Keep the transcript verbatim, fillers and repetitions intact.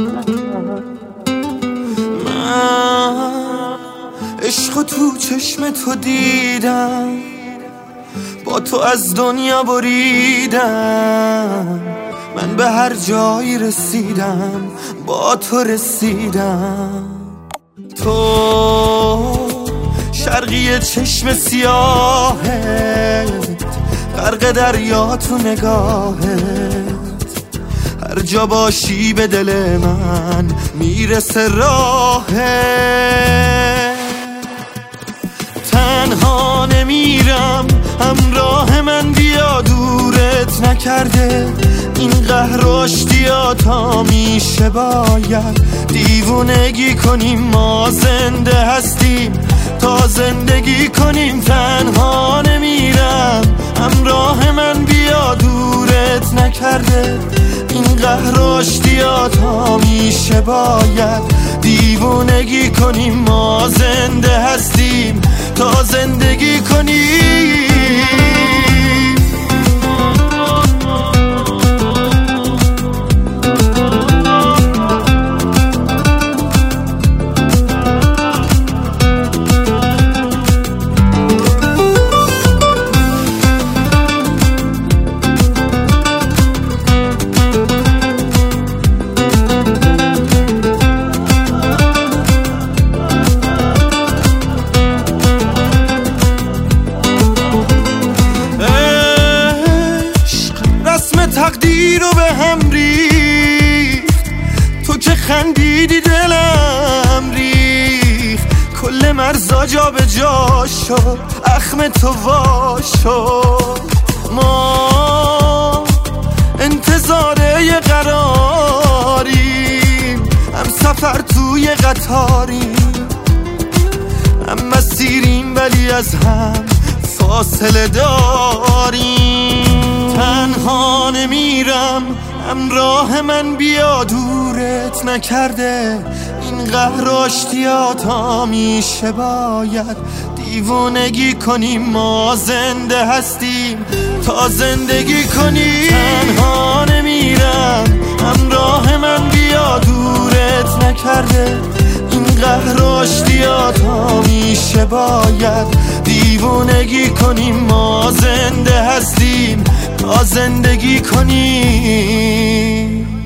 من عشق تو چشم تو دیدم، با تو از دنیا بریدم. من به هر جایی رسیدم با تو رسیدم. تو شرقی چشم سیاهت، غرق دریا تو نگاهت. هر جا باشی به دل من میرسه راهت. تنها نمیرم، همراه من بیا، دورت نکرده این قهر و اشتیاط همیشه باید دیوونگی کنیم. ما زنده هستیم تا زندگی کنیم. تنها نمیرم، همراه من بیا، دورت نکرده این قهر و اشتیاط همیشه باید دیوونگی کنیم. ما زنده هستیم تا زندگی کنیم. تقدیر رو به هم ریخت، تو که خندیدی دلم ریخت. کل مرزا جا به جا شد، اخم تو وا شد. ما انتظار یه قراریم، هم سفر توی قطاریم، هم مسیریم ولی از هم فاصله داریم. تنها نمیرم، همراه من بیا، دورت نکرده این قهر و اشتیاط همیشه باید دیوونگی کنیم. ما زنده هستیم تا زندگی کنیم. تنها نمیرم، همراه من بیا، دورت نکرده این قهر و اشتیاط همیشه باید دیوونگی کنیم. ما زنده هستیم تا زندگی کنیم.